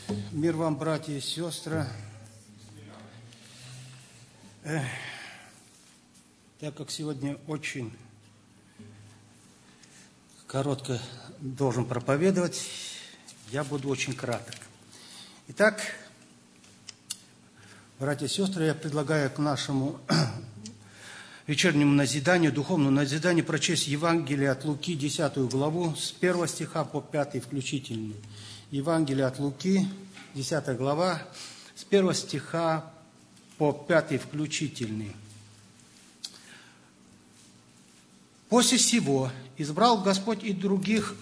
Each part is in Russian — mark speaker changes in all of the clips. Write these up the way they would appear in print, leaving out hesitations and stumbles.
Speaker 1: Мир вам, братья и сестры. Так как сегодня очень коротко должен проповедовать, я буду очень краток. Итак, братья и сестры, я предлагаю к нашему вечернему назиданию, духовному назиданию прочесть Евангелие от Луки, 10 главу, с 1 стиха по 5 включительно. Евангелие от Луки, 10 глава, с 1 стиха по 5 включительный. «После сего избрал Господь и других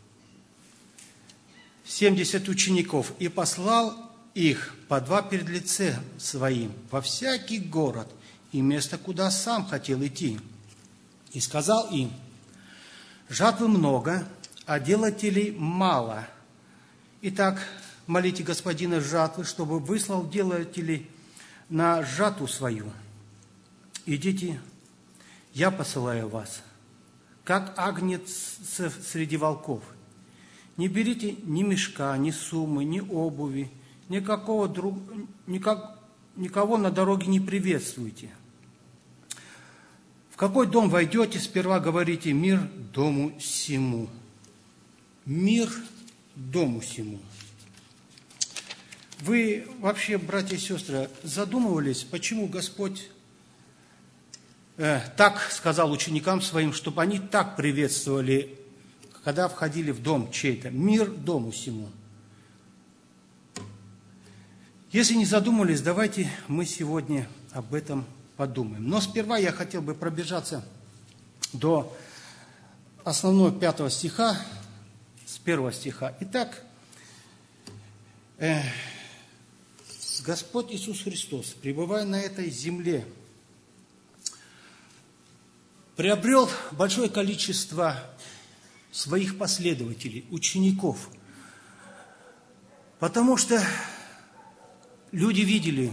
Speaker 1: 70 учеников и послал их по два перед лице своим во всякий город и место, куда сам хотел идти. И сказал им: жатвы много, а делателей мало. Итак, молите Господина жатвы, чтобы выслал делателей на жатву свою. Идите, я посылаю вас, как агнец среди волков. Не берите ни мешка, ни суммы, ни обуви, никого на дороге не приветствуйте. В какой дом войдете, сперва говорите: мир дому сему. Мир дому сему. Вы вообще, братья и сестры, задумывались, почему Господь так сказал ученикам своим, чтобы они так приветствовали, когда входили в дом чей-то? Мир дому сему. Если не задумывались, давайте мы сегодня об этом подумаем. Но сперва я хотел бы пробежаться до основного 5 стиха, с 1 стиха. Итак, Господь Иисус Христос, пребывая на этой земле, приобрел большое количество своих последователей, учеников, потому что люди видели,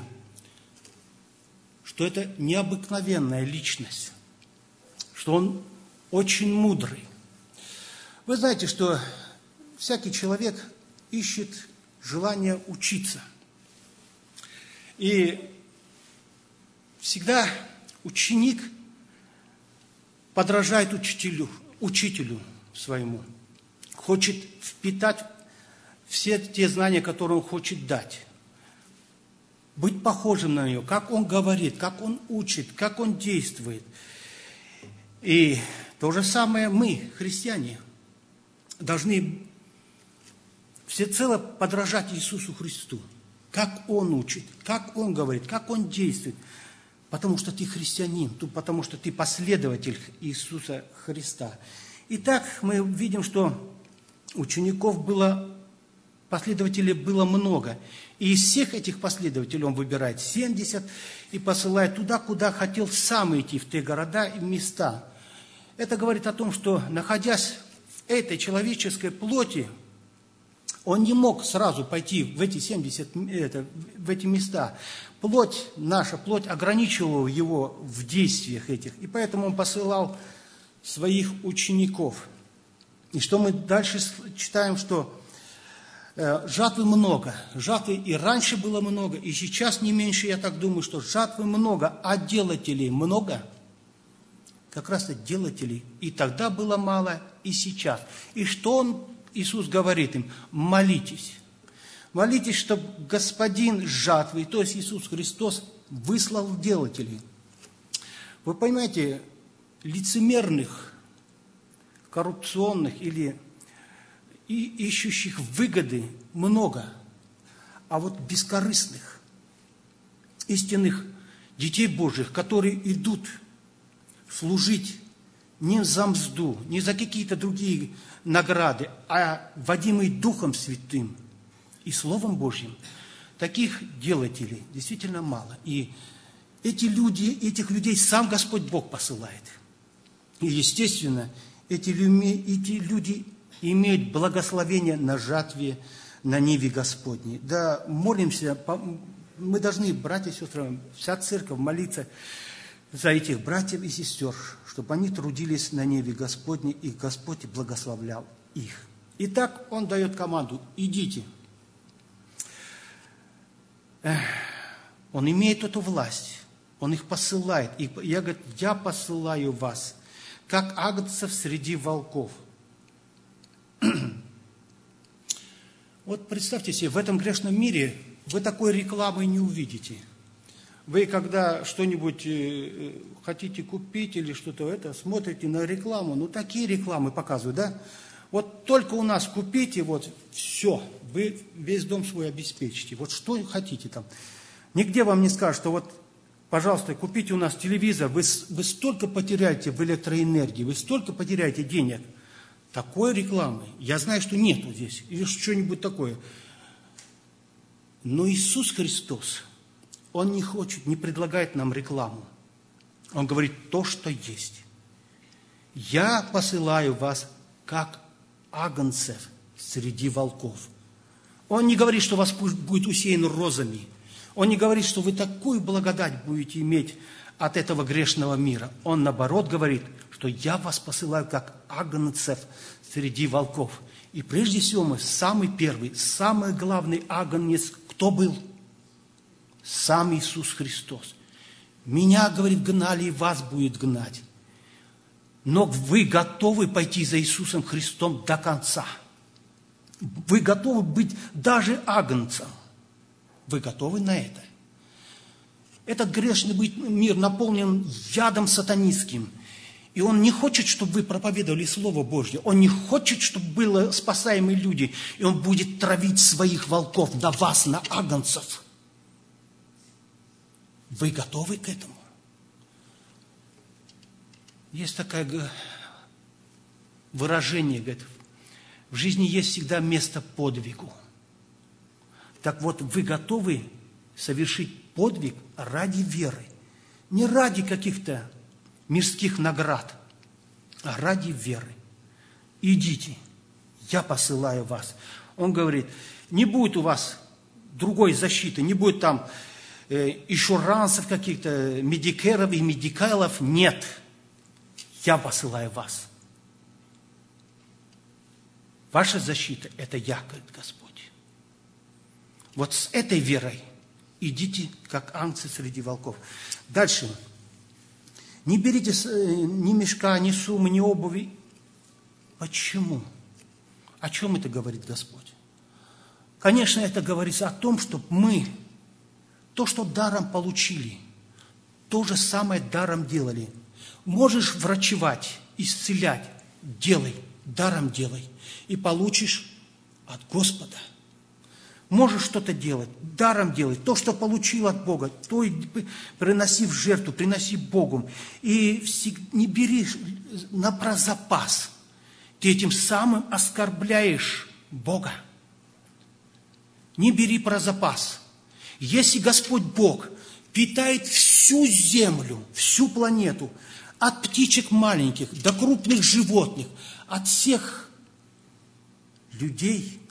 Speaker 1: что это необыкновенная личность, что он очень мудрый. Вы знаете, что всякий человек ищет желание учиться. И всегда ученик подражает учителю своему, хочет впитать все те знания, которые он хочет дать, быть похожим на него, как он говорит, как он учит, как он действует. И то же самое мы, христиане, должны всецело подражать Иисусу Христу, как Он учит, как Он говорит, как Он действует, потому что ты христианин, потому что ты последователь Иисуса Христа. Итак, мы видим, что учеников было, последователей было много, и из всех этих последователей Он выбирает 70 и посылает туда, куда хотел сам идти, в те города и места. Это говорит о том, что, находясь в этой человеческой плоти, он не мог сразу пойти в эти 70, в эти места. Плоть наша, плоть ограничивала его в действиях этих. И поэтому он посылал своих учеников. И что мы дальше читаем, что жатвы много. Жатвы и раньше было много, и сейчас не меньше, я так думаю, что жатвы много, а делателей много. Как раз-то делателей и тогда было мало, и сейчас. И что Иисус говорит им: молитесь. Молитесь, чтобы Господин жатвы, то есть Иисус Христос, выслал делателей. Вы понимаете, лицемерных, коррупционных или ищущих выгоды много, а вот бескорыстных, истинных детей Божьих, которые идут служить не за мзду, не за какие-то другие награды, а водимый Духом Святым и Словом Божьим, таких делателей действительно мало. И этих людей сам Господь Бог посылает. И, естественно, эти люди имеют благословение на жатве, на ниве Господней. Да, молимся, мы должны, братья и сестры, вся церковь молиться за этих братьев и сестер, чтобы они трудились на ниве Господней, и Господь благословлял их. Итак, Он дает команду: идите. Он имеет эту власть. Он их посылает. И я говорю, я посылаю вас, как агнцев среди волков. Вот представьте себе, в этом грешном мире вы такой рекламы не увидите. Вы, когда что-нибудь хотите купить или что-то смотрите на рекламу, ну такие рекламы показывают, да? Вот только у нас купите, вот все, вы весь дом свой обеспечите. Вот что хотите там. Нигде вам не скажут, что вот, пожалуйста, купите у нас телевизор, вы столько потеряете в электроэнергии, вы столько потеряете денег. Такой рекламы, я знаю, что нету здесь, или что-нибудь такое. Но Иисус Христос, Он не хочет, не предлагает нам рекламу. Он говорит то, что есть. Я посылаю вас, как агнцев среди волков. Он не говорит, что вас будет усеян розами. Он не говорит, что вы такую благодать будете иметь от этого грешного мира. Он, наоборот, говорит, что я вас посылаю, как агнцев среди волков. И прежде всего мы, самый первый, самый главный агнец, кто был? Сам Иисус Христос. Меня, говорит, гнали, и вас будет гнать. Но вы готовы пойти за Иисусом Христом до конца. Вы готовы быть даже агнцем. Вы готовы на это? Этот грешный мир наполнен ядом сатанистским. И он не хочет, чтобы вы проповедовали Слово Божье. Он не хочет, чтобы были спасаемые люди. И он будет травить своих волков на вас, на агнцев. Вы готовы к этому? Есть такое выражение, говорит, в жизни есть всегда место подвигу. Так вот, вы готовы совершить подвиг ради веры. Не ради каких-то мирских наград, а ради веры. Идите, я посылаю вас. Он говорит, не будет у вас другой защиты, не будет там иншурансов каких-то, медикеров и медикалов. Нет, я посылаю вас. Ваша защита – это я, говорит Господь. Вот с этой верой идите, как агнцы среди волков. Дальше. Не берите ни мешка, ни суммы, ни обуви. Почему? О чем это говорит Господь? Конечно, это говорится о том, чтобы мы то, что даром получили, то же самое даром делали. Можешь врачевать, исцелять, делай, даром делай, и получишь от Господа. Можешь что-то делать, даром делай. То, что получил от Бога, то и приноси в жертву, приноси Богу. И не бери про запас. Ты этим самым оскорбляешь Бога. Не бери про запас. Если Господь Бог питает всю землю, всю планету, от птичек маленьких до крупных животных, от всех людей,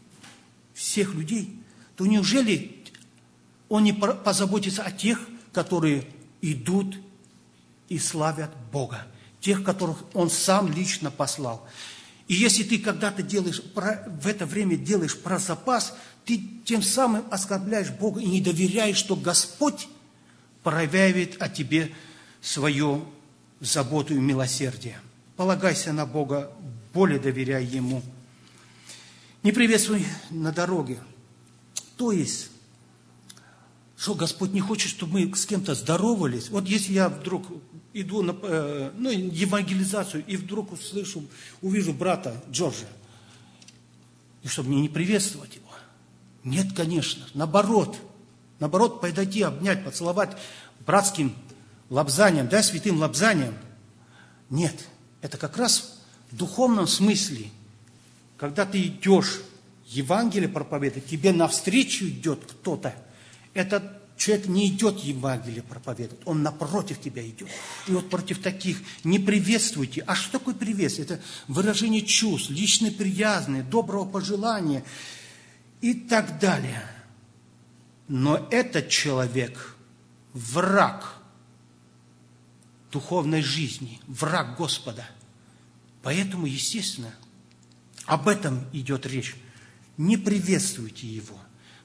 Speaker 1: то неужели Он не позаботится о тех, которые идут и славят Бога, тех, которых Он сам лично послал? И если ты когда-то в это время делаешь про запас, ты тем самым оскорбляешь Бога и не доверяешь, что Господь проявит о тебе свою заботу и милосердие. Полагайся на Бога, более доверяй Ему. Не приветствуй на дороге. То есть, что Господь не хочет, чтобы мы с кем-то здоровались. Вот если я вдруг иду на евангелизацию и вдруг увижу брата Джорджа, и чтобы мне не приветствовать его. Нет, конечно, наоборот, подойти, обнять, поцеловать братским лобзанием, да, святым лобзанием. Нет, это как раз в духовном смысле, когда ты идешь Евангелие проповедовать, тебе навстречу идет кто-то, этот человек не идет Евангелие проповедовать, он напротив тебя идет. И вот против таких не приветствуйте. А что такое приветствие? Это выражение чувств, личной приязни, доброго пожелания и так далее. Но этот человек враг духовной жизни, враг Господа. Поэтому, естественно, об этом идет речь. Не приветствуйте его. То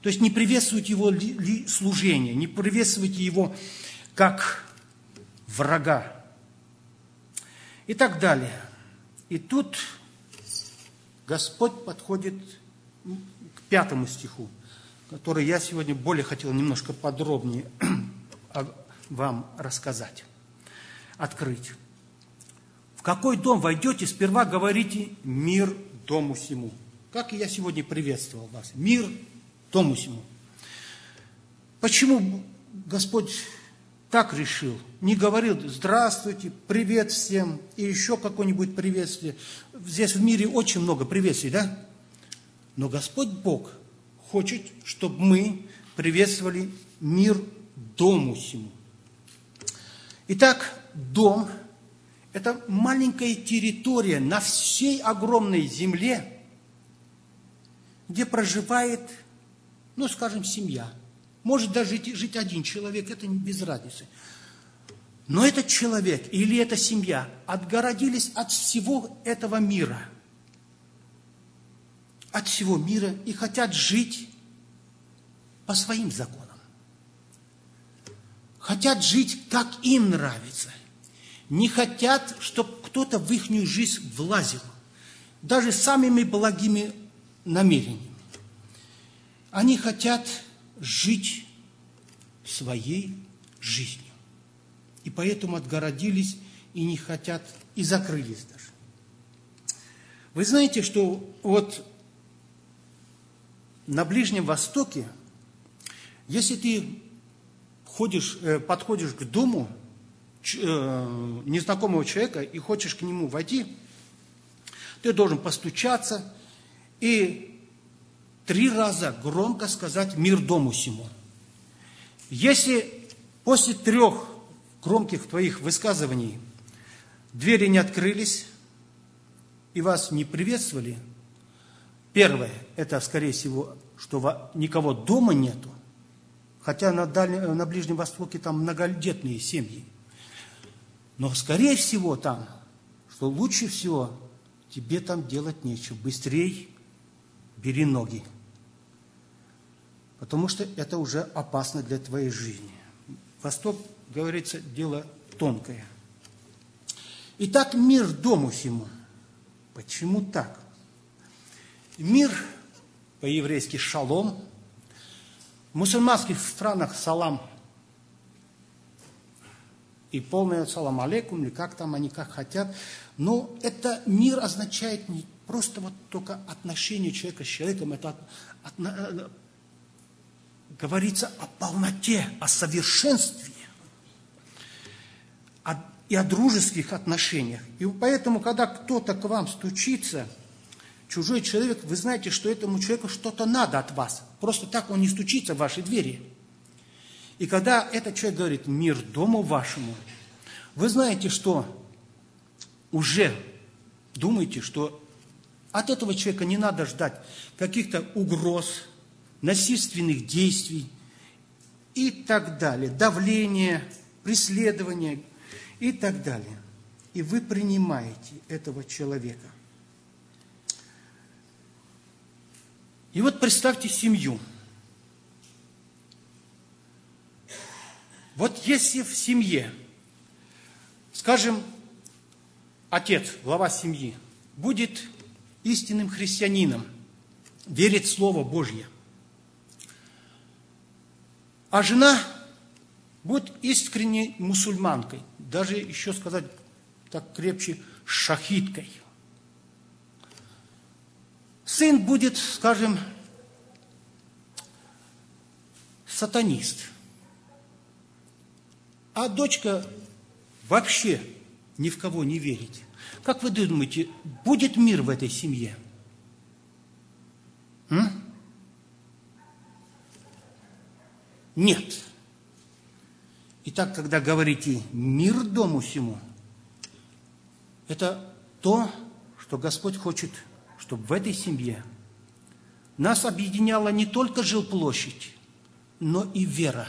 Speaker 1: То есть не приветствуйте его служение, не приветствуйте его как врага и так далее. И тут Господь подходит к 5 стиху, который я сегодня более хотел немножко подробнее вам рассказать, открыть. В какой дом войдете, сперва говорите «мир дому сему». Как и я сегодня приветствовал вас. Мир дому сему. Почему Господь так решил? Не говорил «здравствуйте», «привет всем» и еще какое-нибудь приветствие. Здесь в мире очень много приветствий, да? Но Господь Бог хочет, чтобы мы приветствовали мир дому сему. Итак, дом – это маленькая территория на всей огромной земле, где проживает, ну, скажем, семья. Может даже жить один человек, это не без разницы. Но этот человек или эта семья отгородились от всего этого мира. От всего мира и хотят жить по своим законам. Хотят жить, как им нравится. Не хотят, чтобы кто-то в их жизнь влазил. Даже самыми благими намерениями. Они хотят жить своей жизнью. И поэтому отгородились и не хотят, и закрылись даже. Вы знаете, что вот на Ближнем Востоке, если ты подходишь к дому незнакомого человека и хочешь к нему войти, ты должен постучаться и 3 раза громко сказать «мир дому сему». Если после 3 громких твоих высказываний двери не открылись и вас не приветствовали, первое, это, скорее всего, что никого дома нету, хотя на Ближнем Востоке там многодетные семьи. Но, скорее всего, там, что лучше всего, тебе там делать нечего. Быстрей бери ноги. Потому что это уже опасно для твоей жизни. Восток, говорится, дело тонкое. Итак, мир дому сему. Почему так? Мир, по-еврейски шалом, в мусульманских странах салам и полное салам алейкум, или как там они как хотят. Но это мир означает не просто вот только отношение человека с человеком, это говорится о полноте, о совершенстве и о дружеских отношениях. И поэтому, когда кто-то к вам стучится, чужой человек, вы знаете, что этому человеку что-то надо от вас. Просто так он не стучится в ваши двери. И когда этот человек говорит «мир дому вашему», вы знаете, что уже думаете, что от этого человека не надо ждать каких-то угроз, насильственных действий и так далее, давления, преследования и так далее. И вы принимаете этого человека. И вот представьте семью. Вот если в семье, скажем, отец, глава семьи, будет истинным христианином, верит в Слово Божье, а жена будет искренней мусульманкой, даже еще сказать так крепче, шахидкой. Сын будет, скажем, сатанист, а дочка вообще ни в кого не верит. Как вы думаете, будет мир в этой семье? Нет. Итак, когда говорите «мир дому сему», это то, что Господь хочет, чтобы в этой семье нас объединяла не только жилплощадь, но и вера.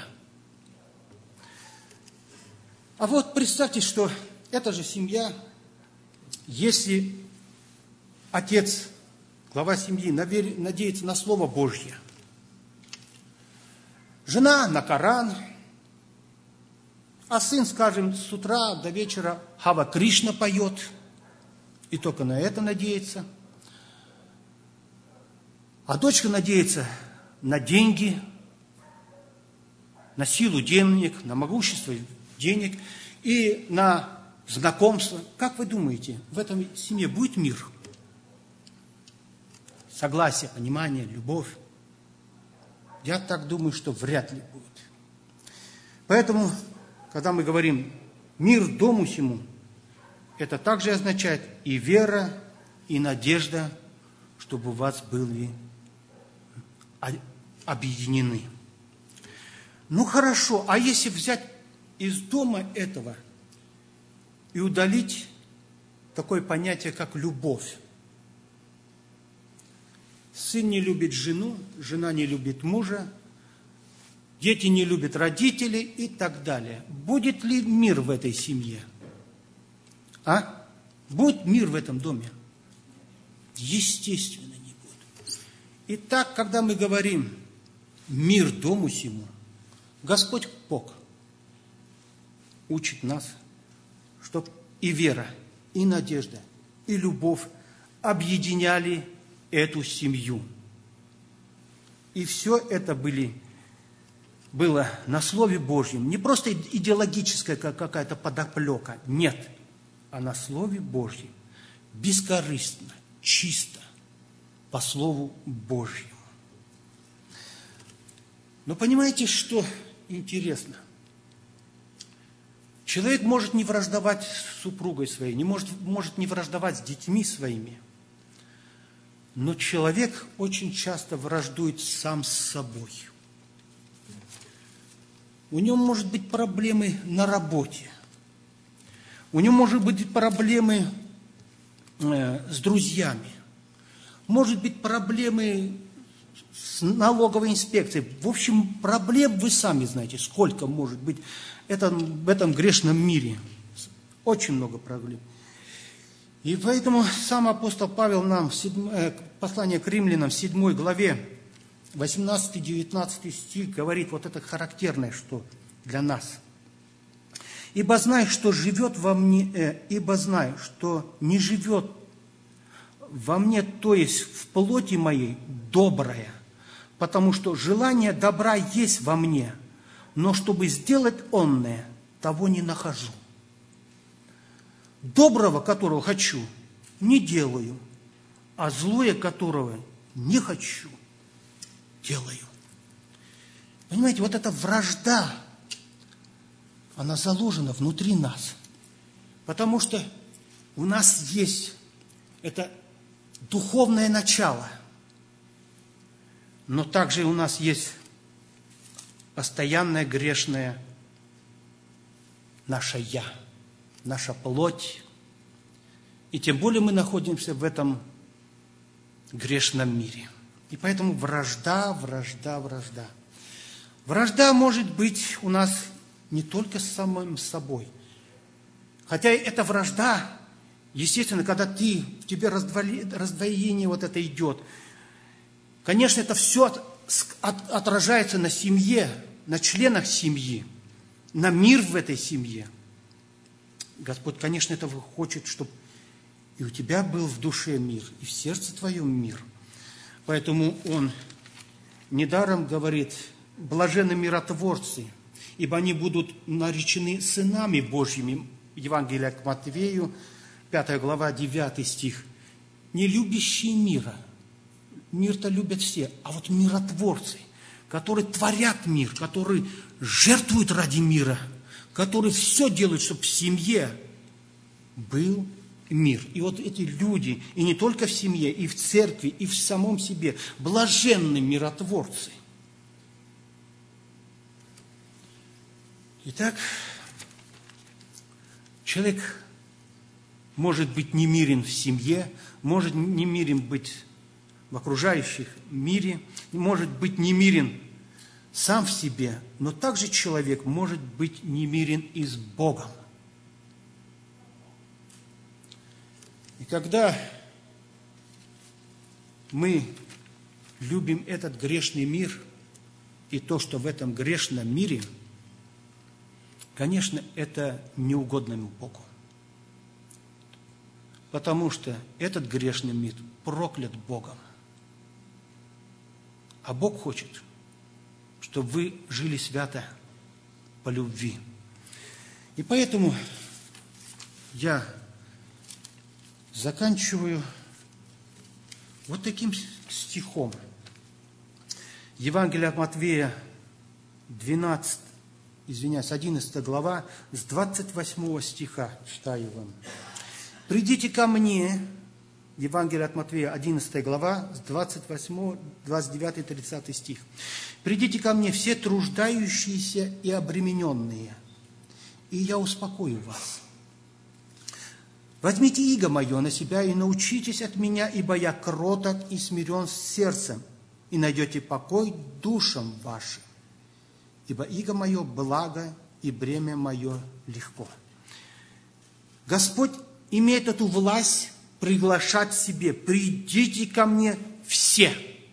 Speaker 1: А вот представьте, что эта же семья, если отец, глава семьи, надеется на Слово Божье, жена на Коран, а сын, скажем, с утра до вечера Хава Кришна поет, и только на это надеется. А дочка надеется на деньги, на силу денег, на могущество денег и на знакомство. Как вы думаете, в этом семье будет мир? Согласие, понимание, любовь? Я так думаю, что вряд ли будет. Поэтому, когда мы говорим «мир дому сему», это также означает и вера, и надежда, чтобы у вас были объединены. Ну хорошо, а если взять из дома этого и удалить такое понятие, как любовь? Сын не любит жену, жена не любит мужа, дети не любят родителей и так далее. Будет ли мир в этой семье? А? Будет мир в этом доме? Естественно, не будет. Итак, когда мы говорим «мир дому сему», Господь Бог учит нас, чтобы и вера, и надежда, и любовь объединяли эту семью. И все это было на Слове Божьем. Не просто идеологическая какая-то подоплека. Нет. А на Слове Божьем. Бескорыстно, чисто, по Слову Божьему. Но понимаете, что интересно? Человек может не враждовать с супругой своей, может не враждовать с детьми своими. Но человек очень часто враждует сам с собой. У него может быть проблемы на работе. У него может быть проблемы с друзьями. Может быть проблемы с налоговой инспекцией. В общем, проблем вы сами знаете, сколько может быть в этом грешном мире. Очень много проблем. И поэтому сам апостол Павел нам в послании к римлянам, в 7 главе, 18-19 стих, говорит вот это характерное, что для нас. «Ибо знаю, что не живет во мне, то есть в плоти моей, доброе, потому что желание добра есть во мне, но чтобы сделать онное, того не нахожу. Доброго, которого хочу, не делаю, а злое, которого не хочу, делаю». Понимаете, вот эта вражда, она заложена внутри нас. Потому что у нас есть это духовное начало, но также у нас есть постоянное грешное наше «я», наша плоть. И тем более мы находимся в этом грешном мире. И поэтому вражда. Вражда может быть у нас не только с самим собой. Хотя эта вражда, естественно, когда в тебе раздвоение вот это идет, конечно, это все отражается на семье, на членах семьи, на мир в этой семье. Господь, конечно, этого хочет, чтобы и у тебя был в душе мир, и в сердце твоем мир. Поэтому Он недаром говорит: блаженны миротворцы, ибо они будут наречены сынами Божьими. Евангелие к Матвею, 5 глава, 9 стих. Не любящие мира. Мир-то любят все. А вот миротворцы, которые творят мир, которые жертвуют ради мира, которые все делают, чтобы в семье был мир. И вот эти люди, и не только в семье, и в церкви, и в самом себе, блаженны миротворцы. Итак, человек может быть немирен в семье, может немирен быть в окружающих мире, может быть немирен сам в себе, но также человек может быть немирен и с Богом. И когда мы любим этот грешный мир, и то, что в этом грешном мире, конечно, это неугодно ему Богу. Потому что этот грешный мир проклят Богом. А Бог хочет, чтобы вы жили свято по любви. И поэтому я заканчиваю вот таким стихом. Евангелие от Матфея, 11 глава, с 28 стиха читаю вам. «Придите ко мне», Евангелие от Матфея, 11 глава, с 28, 29, 30 стих. «Придите ко мне все труждающиеся и обремененные, и я успокою вас. Возьмите иго мое на себя и научитесь от меня, ибо я кроток и смирен сердцем, и найдете покой душам вашим, ибо иго мое благо, и бремя мое легко». Господь имеет эту власть приглашать себе: «Придите ко мне все».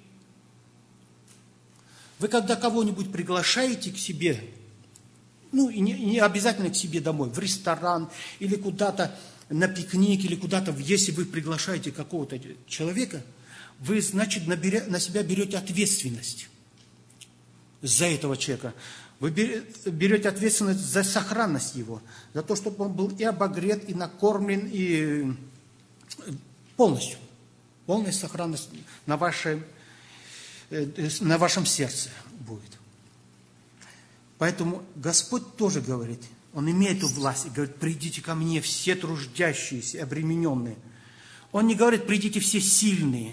Speaker 1: Вы когда кого-нибудь приглашаете к себе, и не обязательно к себе домой, в ресторан или куда-то на пикник, или куда-то, если вы приглашаете какого-то человека, вы, значит, на себя берете ответственность за этого человека. Вы берете ответственность за сохранность его, за то, чтобы он был и обогрет, и накормлен, и полностью. Полная сохранность на вашем сердце будет. Поэтому Господь тоже говорит, Он имеет эту власть и говорит: «Придите ко мне все труждающиеся, обремененные». Он не говорит: «Придите все сильные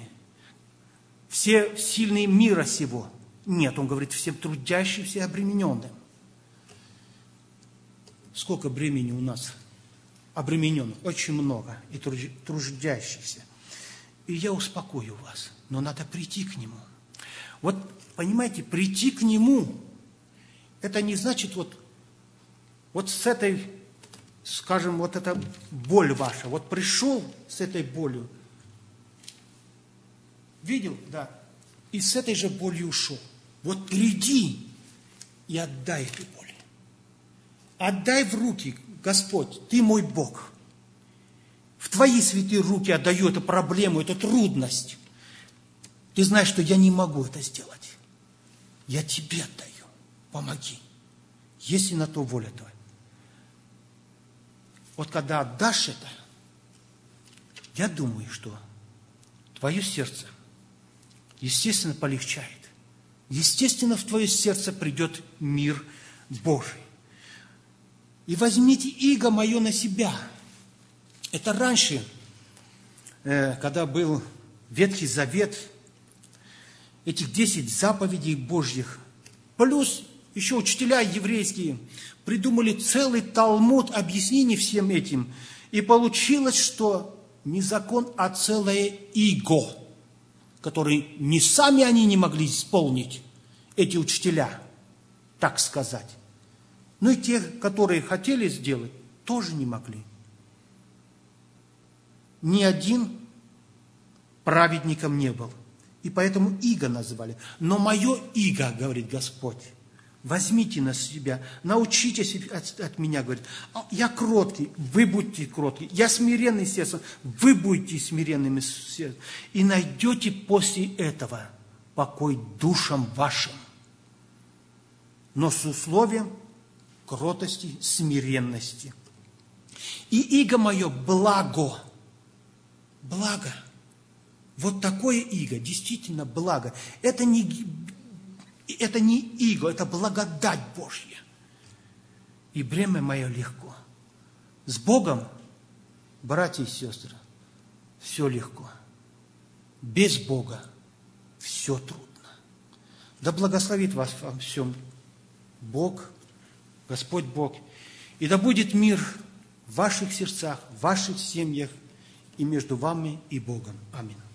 Speaker 1: мира сего». Нет, Он говорит: «Всем трудящимся и обремененным». Сколько бремени у нас обремененных? Очень много. И трудящихся. И я успокою вас. Но надо прийти к Нему. Вот, понимаете, прийти к Нему, это не значит вот с этой, скажем, вот эта боль ваша. Вот пришел с этой болью, видел, да, и с этой же болью ушел. Вот приди и отдай эту боль. Отдай в руки: «Господь, Ты мой Бог. В Твои святые руки отдаю эту проблему, эту трудность. Ты знаешь, что я не могу это сделать. Я Тебе отдаю. Помоги, если на то воля Твоя». Вот когда отдашь это, я думаю, что твое сердце, естественно, полегчает. Естественно, в твое сердце придет мир Божий. «И возьмите иго мое на себя». Это раньше, когда был Ветхий Завет, этих 10 заповедей Божьих, плюс еще учителя еврейские придумали целый талмуд объяснений всем этим. И получилось, что не закон, а целое иго, который не сами они не могли исполнить, эти учителя, так сказать. Но и те, которые хотели сделать, тоже не могли. Ни один праведником не был. И поэтому иго называли. Но мое иго, говорит Господь, возьмите на себя, научитесь от меня, говорит. Я кроткий, вы будьте кротки. Я смиренный сердцем, вы будете смиренными сердцем. И найдете после этого покой душам вашим. Но с условием кротости, смиренности. И иго мое благо. Благо. Вот такое иго, действительно благо. Это не иго, это благодать Божья. И бремя мое легко. С Богом, братья и сестры, все легко. Без Бога все трудно. Да благословит вас во всем Бог, Господь Бог. И да будет мир в ваших сердцах, в ваших семьях и между вами и Богом. Аминь.